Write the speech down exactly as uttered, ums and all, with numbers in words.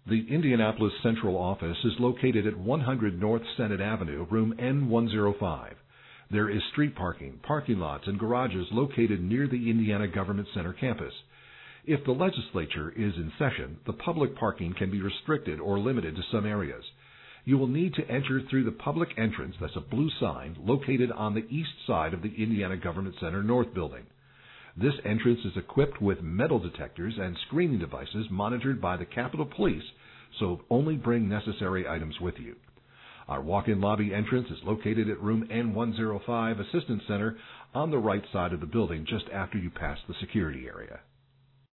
The Indianapolis Central Office is located at one hundred North Senate Avenue, room N one oh five. There is street parking, parking lots, and garages located near the Indiana Government Center campus. If the legislature is in session, the public parking can be restricted or limited to some areas. You will need to enter through the public entrance, that's a blue sign, located on the east side of the Indiana Government Center North building. This entrance is equipped with metal detectors and screening devices monitored by the Capitol Police, so only bring necessary items with you. Our walk-in lobby entrance is located at room N one oh five Assistance Center on the right side of the building just after you pass the security area.